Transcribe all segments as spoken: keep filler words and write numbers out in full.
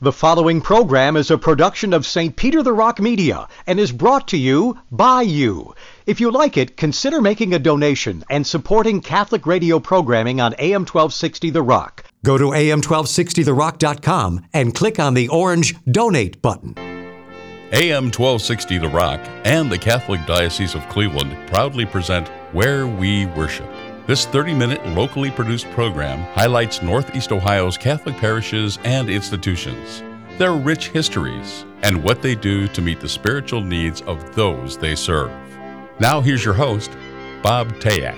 The following program is a production of Saint Peter the Rock Media and is brought to you by you. If you like it, consider making a donation and supporting Catholic radio programming on A M twelve sixty The Rock. Go to A M twelve sixty the rock dot com and click on the orange Donate button. A M twelve sixty The Rock and the Catholic Diocese of Cleveland proudly present Where We Worship. This thirty-minute locally produced program highlights Northeast Ohio's Catholic parishes and institutions, their rich histories, and what they do to meet the spiritual needs of those they serve. Now here's your host, Bob Tayak.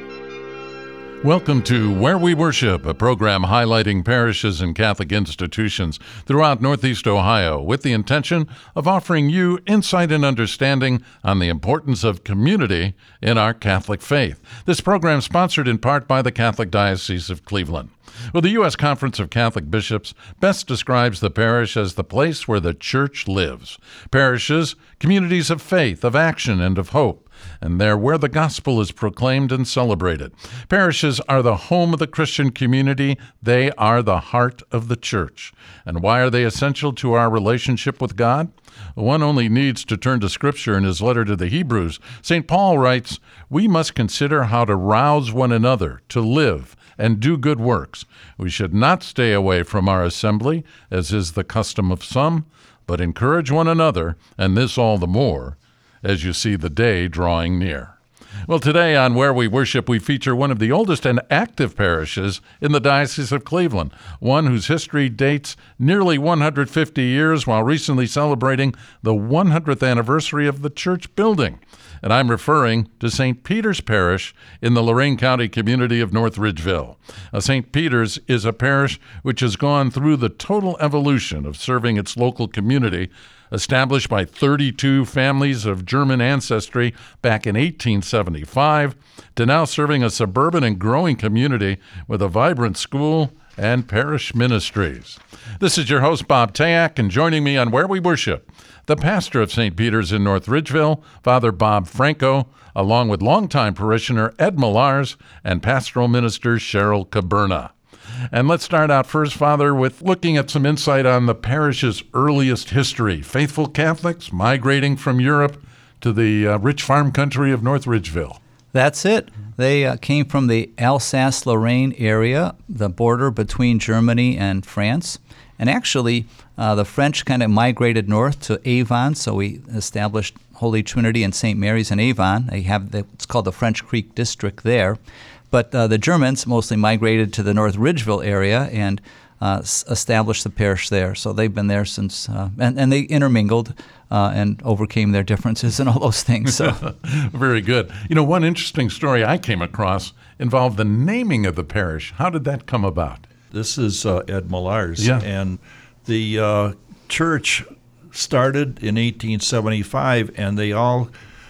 Welcome to Where We Worship, a program highlighting parishes and Catholic institutions throughout Northeast Ohio with the intention of offering you insight and understanding on the importance of community in our Catholic faith. This program is sponsored in part by the Catholic Diocese of Cleveland. Well, the U S Conference of Catholic Bishops best describes the parish as the place where the church lives. Parishes, communities of faith, of action, and of hope. And they're where the gospel is proclaimed and celebrated. Parishes are the home of the Christian community. They are the heart of the church. And why are they essential to our relationship with God? One only needs to turn to Scripture in his letter to the Hebrews. Saint Paul writes, "We must consider how to rouse one another to live and do good works. We should not stay away from our assembly, as is the custom of some, but encourage one another, and this all the more, as you see the day drawing near." Well, today on Where We Worship, we feature one of the oldest and active parishes in the Diocese of Cleveland, one whose history dates nearly one hundred fifty years while recently celebrating the one hundredth anniversary of the church building. And I'm referring to Saint Peter's Parish in the Lorain County community of North Ridgeville. Now, Saint Peter's is a parish which has gone through the total evolution of serving its local community, established by thirty-two families of German ancestry back in eighteen seventy-five, to now serving a suburban and growing community with a vibrant school and parish ministries. This is your host, Bob Tayak, and joining me on Where We Worship, the pastor of Saint Peter's in North Ridgeville, Father Bob Franco, along with longtime parishioner Ed Millars and pastoral minister Cheryl Caberna. And let's start out first, Father, with looking at some insight on the parish's earliest history. Faithful Catholics migrating from Europe to the uh, rich farm country of North Ridgeville. That's it. They uh, came from the Alsace-Lorraine area, the border between Germany and France. And actually, uh, the French kind of migrated north to Avon, so we established Holy Trinity and Saint Mary's in Avon. They have the, it's called the French Creek District there. But uh, the Germans mostly migrated to the North Ridgeville area and uh, s- established the parish there. So they've been there since, uh, and, and they intermingled uh, and overcame their differences and all those things. So, very good. You know, one interesting story I came across involved the naming of the parish. How did that come about? This is uh, Ed Millars, yeah. and the uh, church started in eighteen seventy-five, and they all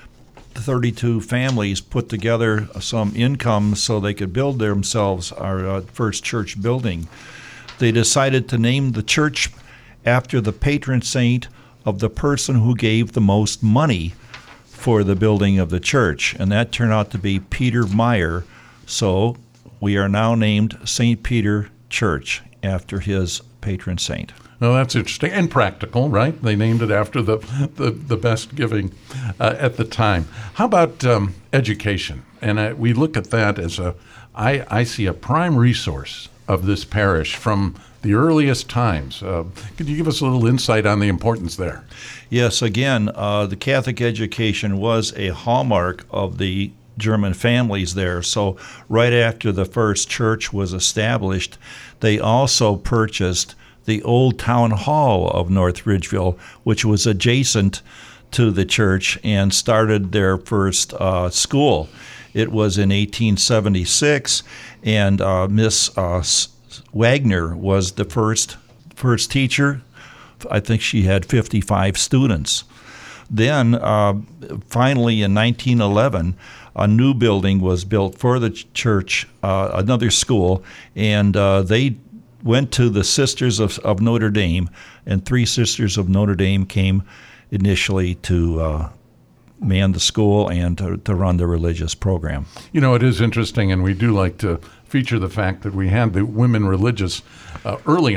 thirty-two families put together some income so they could build themselves our uh, first church building. They decided to name the church after the patron saint of the person who gave the most money for the building of the church, and that turned out to be Peter Meyer. So we are now named Saint Peter Church after his patron saint. Well, that's interesting and practical, right? They named it after the the, the best giving uh, at the time. How about um, education? And uh, we look at that as a, I, I see a prime resource of this parish from the earliest times. Uh, could you give us a little insight on the importance there? Yes, again, uh, the Catholic education was a hallmark of the German families there. So right after the first church was established, they also purchased the old town hall of North Ridgeville, which was adjacent to the church, and started their first uh, school. It was in eighteen seventy-six, and uh, Miss uh, Wagner was the first first teacher. I think she had fifty-five students. Then, uh, finally, in nineteen eleven, a new building was built for the church, uh, another school, and uh, they went to the Sisters of, of Notre Dame, and three Sisters of Notre Dame came initially to uh, man the school and to, to run the religious program. You know, it is interesting, and we do like to feature the fact that we had the women religious uh, early on.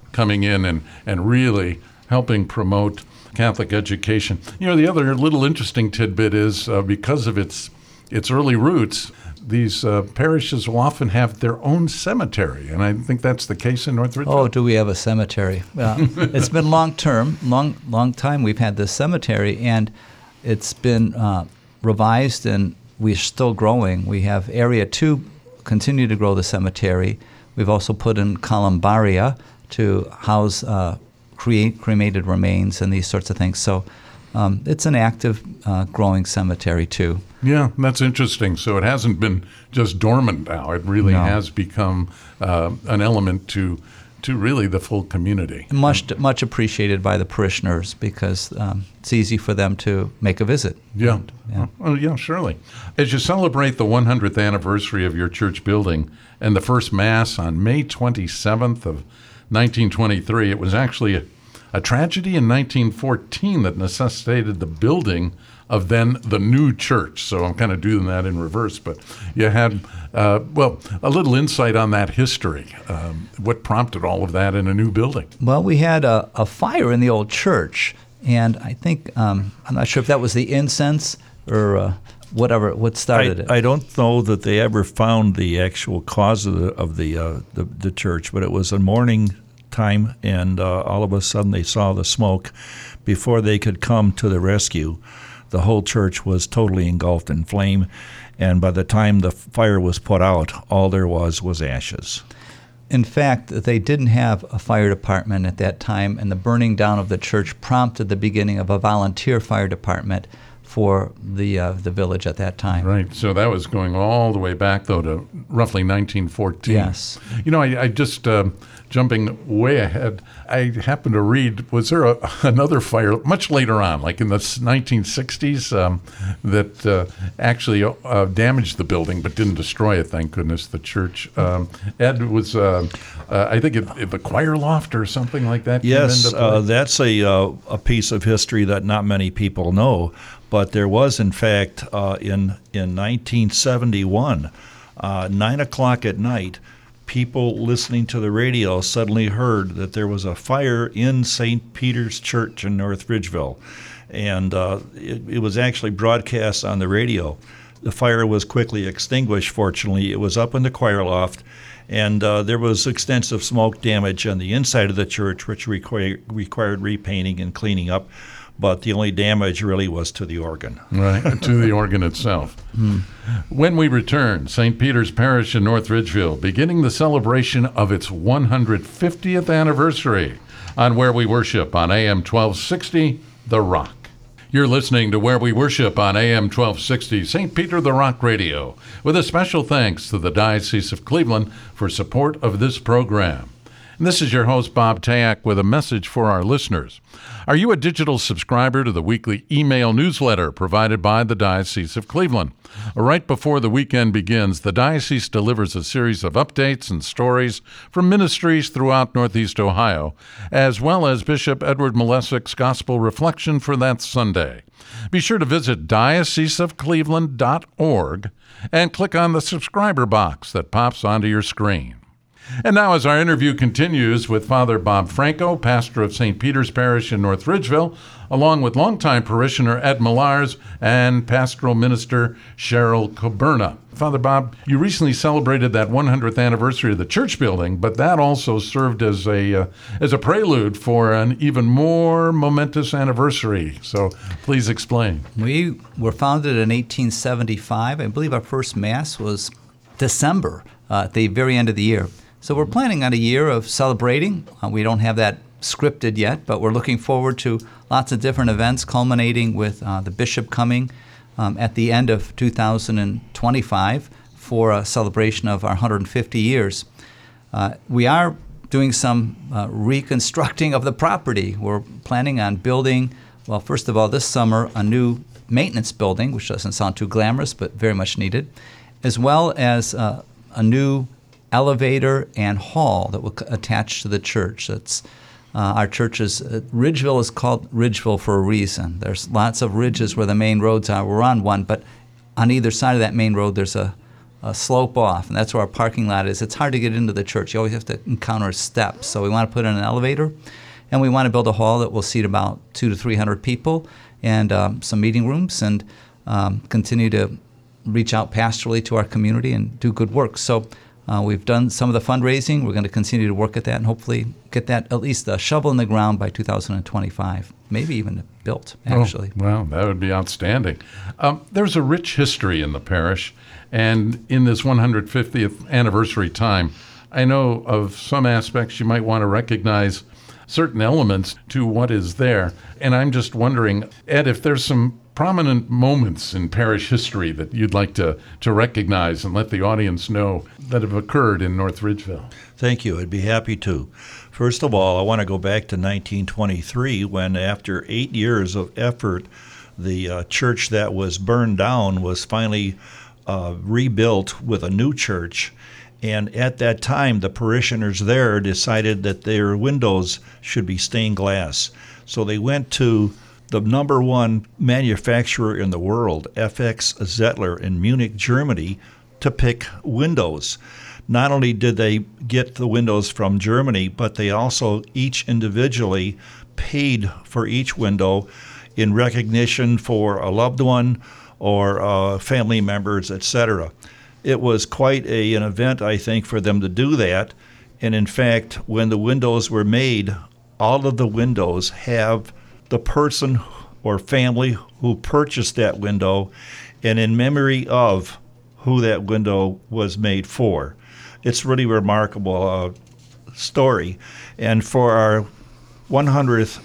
coming in and, and really helping promote Catholic education. You know, the other little interesting tidbit is uh, because of its its early roots, these uh, parishes will often have their own cemetery, and I think that's the case in North Ridgeville. Oh, do we have a cemetery? Well, it's been long term, long long time we've had this cemetery, and it's been uh, revised, and we're still growing. We have Area two continue to grow the cemetery. We've also put in columbaria to house uh, create cremated remains and these sorts of things. So um, it's an active, uh, growing cemetery too. Yeah, that's interesting. So it hasn't been just dormant now. It really No. has become uh, an element to to really the full community. Much much appreciated by the parishioners because um, it's easy for them to make a visit. Yeah. And, yeah. Oh, yeah, surely. As you celebrate the one hundredth anniversary of your church building and the first Mass on May twenty-seventh of nineteen twenty-three, it was actually a, a tragedy in nineteen fourteen that necessitated the building of then the new church. So I'm kind of doing that in reverse. But you had, uh, well, a little insight on that history. Um, what prompted all of that in a new building? Well, we had a, a fire in the old church, and I think, um, I'm not sure if that was the incense or uh, whatever, what started I, it. I don't know that they ever found the actual cause of the of the uh, the, the church, but it was a morning time, and uh, all of a sudden they saw the smoke. Before they could come to the rescue, the whole church was totally engulfed in flame, and by the time the fire was put out, all there was was ashes. In fact, they didn't have a fire department at that time, and the burning down of the church prompted the beginning of a volunteer fire department for the uh, the village at that time. Right. So that was going all the way back, though, to roughly nineteen fourteen. Yes. You know, I, I just, uh, jumping way ahead, I happened to read, was there a, another fire much later on, like in the nineteen sixties, um, that uh, actually uh, damaged the building but didn't destroy it, thank goodness, the church? Um, Ed, was, uh, uh, I think, it, it, the choir loft or something like that? came Yes, into play? uh, that's a uh, a piece of history that not many people know. But there was, in fact, uh, in in nineteen seventy-one, uh, nine o'clock at night, people listening to the radio suddenly heard that there was a fire in Saint Peter's Church in North Ridgeville, and uh, it, it was actually broadcast on the radio. The fire was quickly extinguished. Fortunately, it was up in the choir loft, and uh, there was extensive smoke damage on the inside of the church, which requir- required repainting and cleaning up. But the only damage really was to the organ. Right, to the organ itself. Hmm. When we return, Saint Peter's Parish in North Ridgeville, beginning the celebration of its one hundred fiftieth anniversary on Where We Worship on A M twelve sixty, The Rock. You're listening to Where We Worship on A M twelve sixty, Saint Peter the Rock Radio, with a special thanks to the Diocese of Cleveland for support of this program. And this is your host, Bob Tayak, with a message for our listeners. Are you a digital subscriber to the weekly email newsletter provided by the Diocese of Cleveland? Right before the weekend begins, the Diocese delivers a series of updates and stories from ministries throughout Northeast Ohio, as well as Bishop Edward Malesik's Gospel Reflection for that Sunday. Be sure to visit diocese of cleveland dot org and click on the subscriber box that pops onto your screen. And now, as our interview continues with Father Bob Franco, pastor of Saint Peter's Parish in North Ridgeville, along with longtime parishioner Ed Millars and pastoral minister Cheryl Coburna. Father Bob, you recently celebrated that one hundredth anniversary of the church building, but that also served as a uh, as a prelude for an even more momentous anniversary. So please explain. We were founded in eighteen seventy-five. I believe our first Mass was December, uh, at the very end of the year. So we're planning on a year of celebrating. Uh, we don't have that scripted yet, but we're looking forward to lots of different events, culminating with uh, the bishop coming um, at the end of two thousand twenty-five for a celebration of our one hundred fifty years. Uh, we are doing some uh, reconstructing of the property. We're planning on building, well, first of all, this summer, a new maintenance building, which doesn't sound too glamorous, but very much needed, as well as uh, a new elevator and hall that will attach to the church. That's uh, our church is uh, Ridgeville is called Ridgeville for a reason. There's lots of ridges where the main roads are. We're on one, but on either side of that main road, there's a a slope off, and that's where our parking lot is. It's hard to get into the church. You always have to encounter steps. So we want to put in an elevator, and we want to build a hall that will seat about two to three hundred people, and um, some meeting rooms, and um, continue to reach out pastorally to our community and do good work. So uh, we've done some of the fundraising. We're going to continue to work at that and hopefully get that at least a shovel in the ground by two thousand twenty-five, maybe even built, actually. Oh, wow, that would be outstanding. Um, there's a rich history in the parish, and in this one hundred fiftieth anniversary time, I know of some aspects you might want to recognize certain elements to what is there. And I'm just wondering, Ed, if there's some prominent moments in parish history that you'd like to, to recognize and let the audience know that have occurred in North Ridgeville. Thank you. I'd be happy to. First of all, I want to go back to nineteen twenty-three when, after eight years of effort, the uh, church that was burned down was finally uh, rebuilt with a new church. And at that time, the parishioners there decided that their windows should be stained glass. So they went to the number one manufacturer in the world, F X Zettler in Munich, Germany, to pick windows. Not only did they get the windows from Germany, but they also each individually paid for each window in recognition for a loved one or uh, family members, et cetera. It was quite a, an event, I think, for them to do that. And in fact, when the windows were made, all of the windows have the person or family who purchased that window and in memory of who that window was made for. It's really remarkable uh, story. And for our one hundredth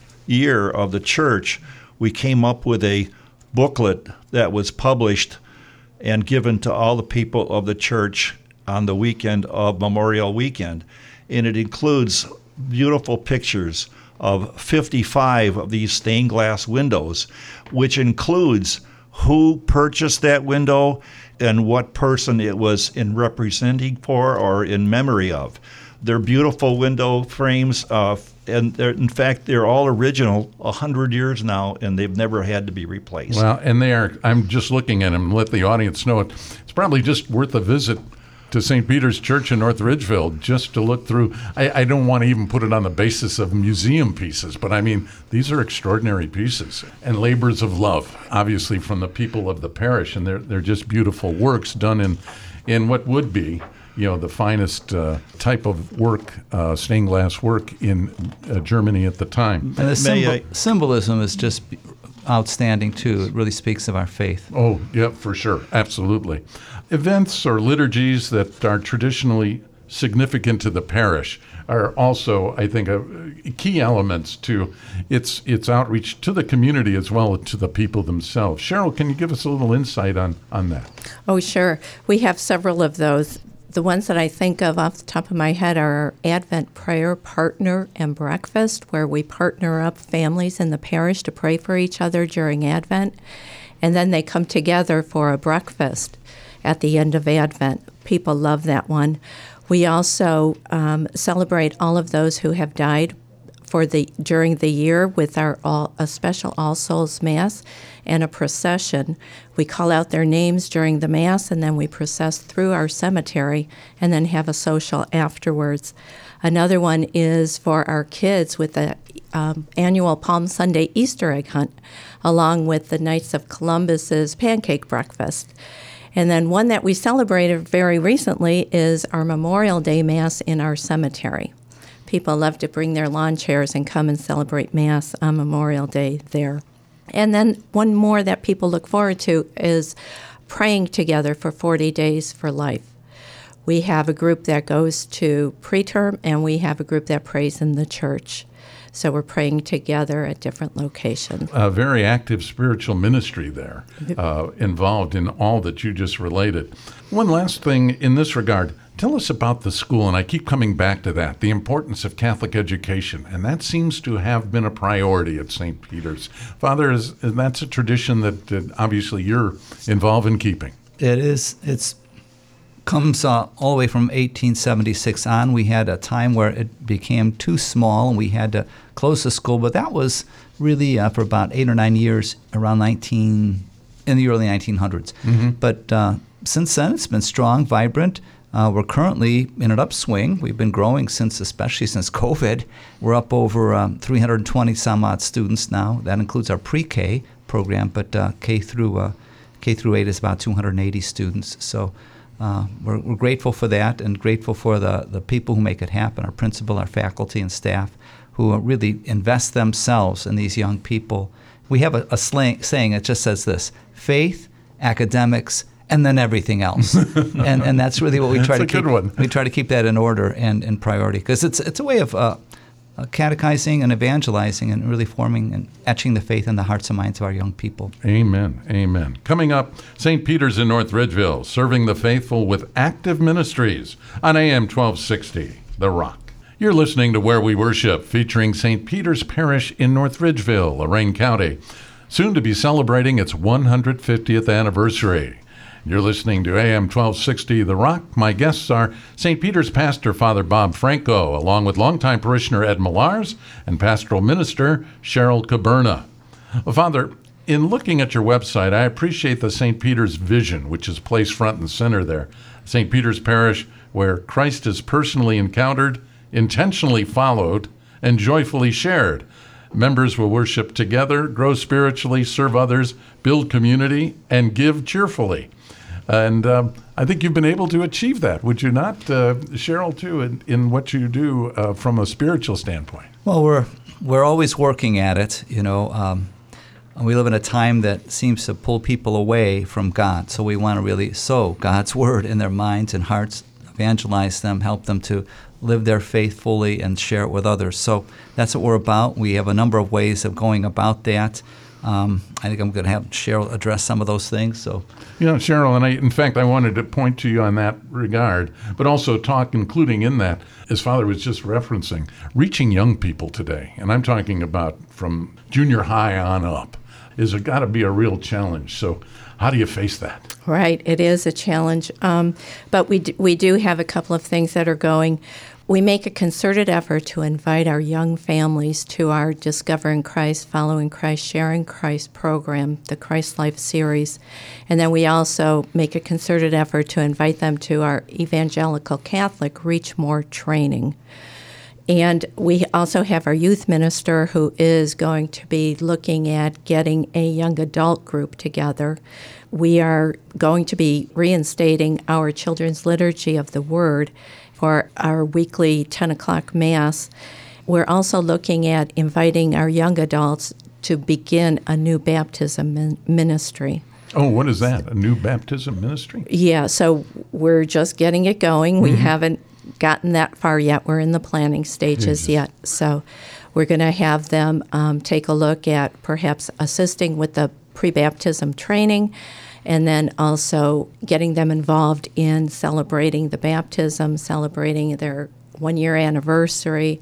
year of the church, we came up with a booklet that was published and given to all the people of the church on the weekend of Memorial Weekend. And it includes beautiful pictures of fifty-five of these stained glass windows, which includes who purchased that window and what person it was in representing for or in memory of. They're beautiful window frames, uh, and they're, in fact, they're all original, one hundred years now, and they've never had to be replaced. Well, and they are, I'm just looking at them and let the audience know it. It's probably just worth a visit to Saint Peter's Church in North Ridgeville just to look through. I, I don't want to even put it on the basis of museum pieces, but I mean, these are extraordinary pieces and labors of love, obviously, from the people of the parish, and they're they're just beautiful works done in, in what would be, you know, the finest uh, type of work, uh, stained glass work in uh, Germany at the time. And the symbol- I- symbolism is just outstanding, too. It really speaks of our faith. Oh, yeah, for sure. Absolutely. Events or liturgies that are traditionally significant to the parish are also, I think, uh, key elements to its its outreach to the community as well as to the people themselves. Cheryl, can you give us a little insight on, on that? Oh, sure. We have several of those. The ones that I think of off the top of my head are our Advent Prayer Partner and Breakfast, where we partner up families in the parish to pray for each other during Advent, and then they come together for a breakfast at the end of Advent. People love that one. We also um, celebrate all of those who have died for the during the year with our all, a special All Souls Mass and a procession. We call out their names during the Mass, and then we process through our cemetery and then have a social afterwards. Another one is for our kids with the um, annual Palm Sunday Easter egg hunt, along with the Knights of Columbus's pancake breakfast. And then one that we celebrated very recently is our Memorial Day Mass in our cemetery. People love to bring their lawn chairs and come and celebrate Mass on Memorial Day there. And then one more that people look forward to is praying together for forty days for life. We have a group that goes to preterm, and we have a group that prays in the church. So we're praying together at different locations. A very active spiritual ministry there, uh, involved in all that you just related. One last thing in this regard. Tell us about the school, and I keep coming back to that, the importance of Catholic education, and that seems to have been a priority at Saint Peter's. Father, is, is that's a tradition that, that obviously you're involved in keeping. It is. It's comes uh, all the way from eighteen seventy-six on. We had a time where it became too small, and we had to close the school, but that was really uh, for about eight or nine years, around nineteen in the early nineteen hundreds. Mm-hmm. But uh, since then, it's been strong, vibrant. Uh, we're currently in an upswing. We've been growing since, especially since COVID. We're up over um, three hundred twenty some odd students now. That includes our pre-K program, but uh, K through uh, K through eight is about two hundred eighty students. So uh, we're, we're grateful for that, and grateful for the, the people who make it happen, our principal, our faculty and staff, who really invest themselves in these young people. We have a, a slang, saying that just says this: faith, academics, and then everything else. and and that's really what we try that's to a keep. Good one. We try to keep that in order and in priority, because it's it's a way of uh, uh, catechizing and evangelizing and really forming and etching the faith in the hearts and minds of our young people. Amen. Amen. Coming up, Saint Peter's in North Ridgeville, serving the faithful with active ministries on A M twelve sixty, The Rock. You're listening to Where We Worship, featuring Saint Peter's Parish in North Ridgeville, Lorain County, soon to be celebrating its one hundred fiftieth anniversary. You're listening to A M twelve sixty The Rock. My guests are Saint Peter's pastor, Father Bob Franco, along with longtime parishioner Ed Millars and pastoral minister Cheryl Caberna. Well, Father, in looking at your website, I appreciate the Saint Peter's vision, which is placed front and center there. Saint Peter's Parish, where Christ is personally encountered, intentionally followed, and joyfully shared. Members will worship together, grow spiritually, serve others, build community, and give cheerfully. And um, I think you've been able to achieve that, would you not, uh, Cheryl, too, in, in what you do uh, from a spiritual standpoint? Well, we're we're always working at it. You know, um, we live in a time that seems to pull people away from God, so we want to really sow God's word in their minds and hearts, evangelize them, help them to live their faith fully and share it with others. So that's what we're about. We have a number of ways of going about that. Um, I think I'm going to have Cheryl address some of those things. So, you know, Cheryl, and I, in fact, I wanted to point to you on that regard, but also talk, including in that, as Father was just referencing, reaching young people today, and I'm talking about from junior high on up, is got to be a real challenge. So how do you face that? Right, it is a challenge, um, but we d- we do have a couple of things that are going. We make a concerted effort to invite our young families to our Discovering Christ, Following Christ, Sharing Christ program, the Christ Life series. And then we also make a concerted effort to invite them to our Evangelical Catholic Reach More training. And we also have our youth minister who is going to be looking at getting a young adult group together. We are going to be reinstating our Children's Liturgy of the Word for our weekly ten o'clock Mass. We're also looking at inviting our young adults to begin a new baptism min- ministry. Oh, what is that? A new baptism ministry? Yeah, so we're just getting it going. We mm-hmm. haven't gotten that far yet. We're in the planning stages Jesus. yet. So we're going to have them um, take a look at perhaps assisting with the pre-baptism training, and then also getting them involved in celebrating the baptism, celebrating their one-year anniversary,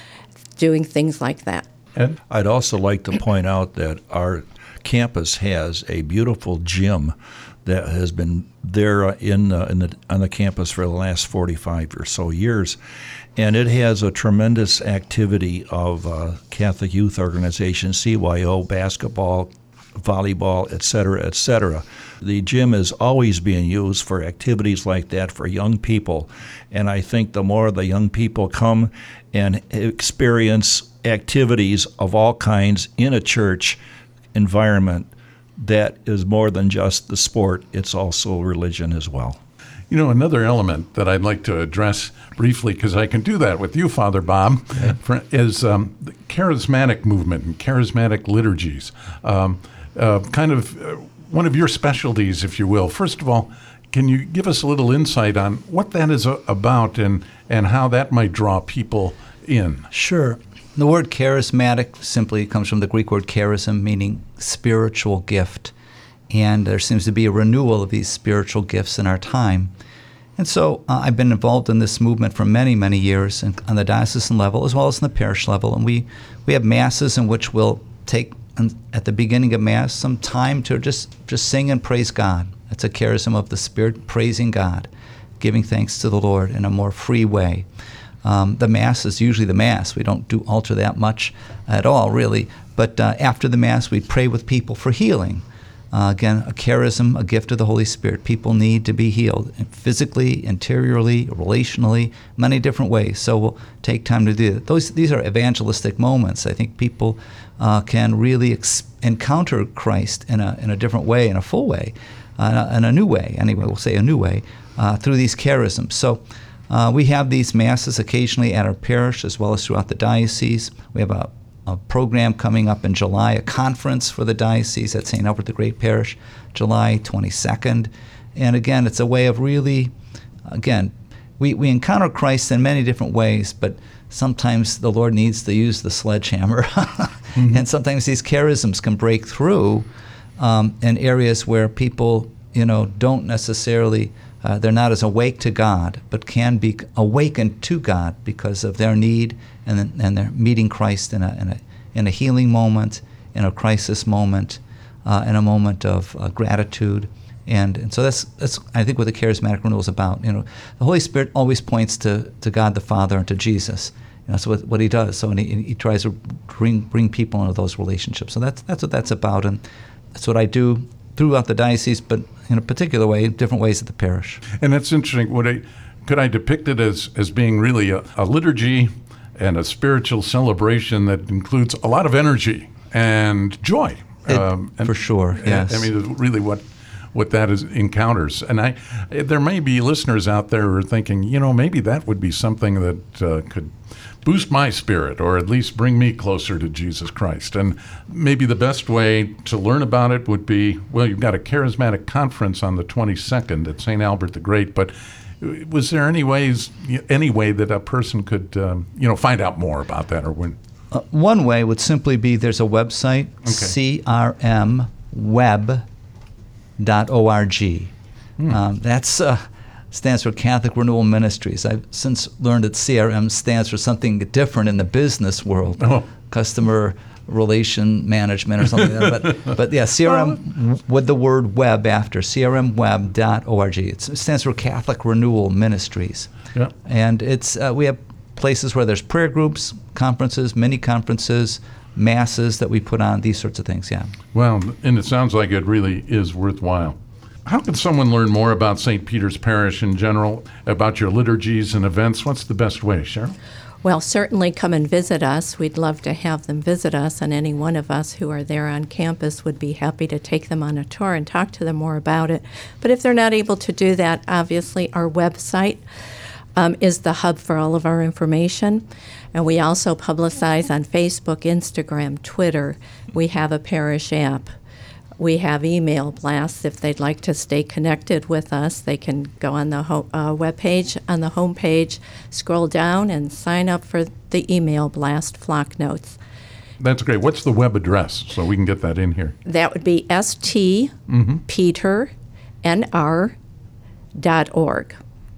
doing things like that. And I'd also like to point out that our campus has a beautiful gym that has been there in, uh, in the, on the campus for the last forty-five or so years. And it has a tremendous activity of uh, Catholic Youth Organization, C Y O, basketball, volleyball, et cetera, et cetera. The gym is always being used for activities like that for young people. And I think the more the young people come and experience activities of all kinds in a church environment, that is more than just the sport. It's also religion as well. You know, another element that I'd like to address briefly, because I can do that with you, Father Bob, okay. is um, the charismatic movement and charismatic liturgies. Um, uh, kind of uh, one of your specialties, if you will. First of all, can you give us a little insight on what that is about and, and how that might draw people in? Sure. The word charismatic simply comes from the Greek word charism, meaning spiritual gift. And there seems to be a renewal of these spiritual gifts in our time. And so uh, I've been involved in this movement for many, many years and on the diocesan level as well as on the parish level. And we, we have masses in which we'll take, at the beginning of Mass, some time to just, just sing and praise God. That's a charism of the Spirit, praising God, giving thanks to the Lord in a more free way. Um, the Mass is usually the Mass. We don't do altar that much at all, really. But uh, after the Mass, we pray with people for healing. Uh, again, a charism, a gift of the Holy Spirit. People need to be healed physically, interiorly, relationally, many different ways. So we'll take time to do that. Those, these are evangelistic moments. I think people uh, can really ex- encounter Christ in a in a different way, in a full way, uh, in a new way. Anyway, we'll say a new way uh, through these charisms. So uh, we have these masses occasionally at our parish as well as throughout the diocese. We have a a program coming up in July, a conference for the diocese at Saint Albert the Great Parish, July twenty-second. And again, it's a way of really, again, we, we encounter Christ in many different ways, but sometimes the Lord needs to use the sledgehammer. mm-hmm. And sometimes these charisms can break through um, in areas where people, you know, don't necessarily, uh, they're not as awake to God, but can be awakened to God because of their need, and then, and they're meeting Christ in a in a in a healing moment, in a crisis moment, uh, in a moment of uh, gratitude, and and so that's that's I think what the charismatic renewal is about. You know, the Holy Spirit always points to, to God the Father and to Jesus. You know, that's what what He does. So and he, he tries to bring bring people into those relationships. So that's that's what that's about, and that's what I do throughout the diocese, but in a particular way, different ways at the parish. And that's interesting. Would I could I depict it as as being really a, a liturgy and a spiritual celebration that includes a lot of energy and joy? It, um, and, for sure, yes. I mean, really what what that is encounters. And I, there may be listeners out there who are thinking, you know, maybe that would be something that uh, could boost my spirit or at least bring me closer to Jesus Christ. And maybe the best way to learn about it would be, well, you've got a charismatic conference on the twenty-second at Saint Albert the Great, but was there any ways, any way that a person could, um, you know, find out more about that or when? Uh, one way would simply be there's a website, Okay. c r m web dot org. Hmm. Um, that's uh, stands for Catholic Renewal Ministries. I've since learned that C R M stands for something different in the business world, oh. customer relation management or something like that. But, but yeah, C R M with the word web after, c r m web dot org. It's, it stands for Catholic Renewal Ministries. Yeah. And it's uh, we have places where there's prayer groups, conferences, mini conferences, masses that we put on, these sorts of things, yeah. Well, and it sounds like it really is worthwhile. How can someone learn more about Saint Peter's Parish in general, about your liturgies and events? What's the best way, Cheryl? Well, certainly come and visit us. We'd love to have them visit us, and any one of us who are there on campus would be happy to take them on a tour and talk to them more about it. But if they're not able to do that, obviously our website um, is the hub for all of our information. And we also publicize on Facebook, Instagram, Twitter. We have a parish app. We have email blasts. If they'd like to stay connected with us, they can go on the ho- uh, webpage, on the homepage, scroll down, and sign up for the email blast flock notes. That's great. What's the web address so we can get that in here? That would be s t peter n r dot org.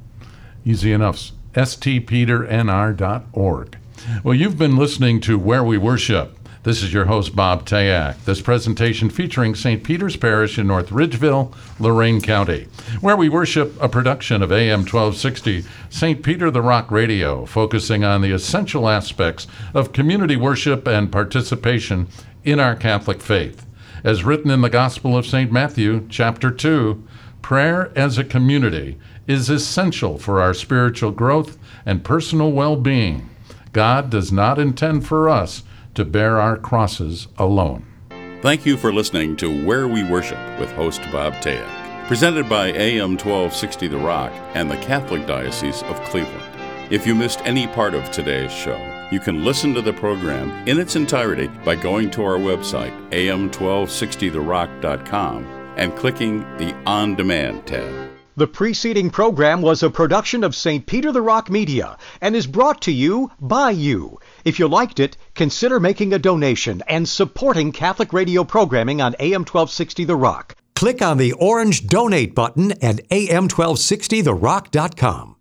Easy enough. s t peter n r dot org. Well, you've been listening to Where We Worship. This is your host, Bob Tayak. This presentation featuring Saint Peter's Parish in North Ridgeville, Lorain County. Where We Worship, a production of A M twelve sixty, Saint Peter the Rock Radio, focusing on the essential aspects of community worship and participation in our Catholic faith. As written in the Gospel of Saint Matthew, chapter two, prayer as a community is essential for our spiritual growth and personal well-being. God does not intend for us to bear our crosses alone. Thank you for listening to Where We Worship with host Bob Tayak, presented by A M twelve sixty The Rock and the Catholic Diocese of Cleveland. If you missed any part of today's show, you can listen to the program in its entirety by going to our website, a m twelve sixty the rock dot com, and clicking the On Demand tab. The preceding program was a production of Saint Peter the Rock Media and is brought to you by you. If you liked it, consider making a donation and supporting Catholic radio programming on A M twelve sixty The Rock. Click on the orange Donate button at a m twelve sixty the rock dot com.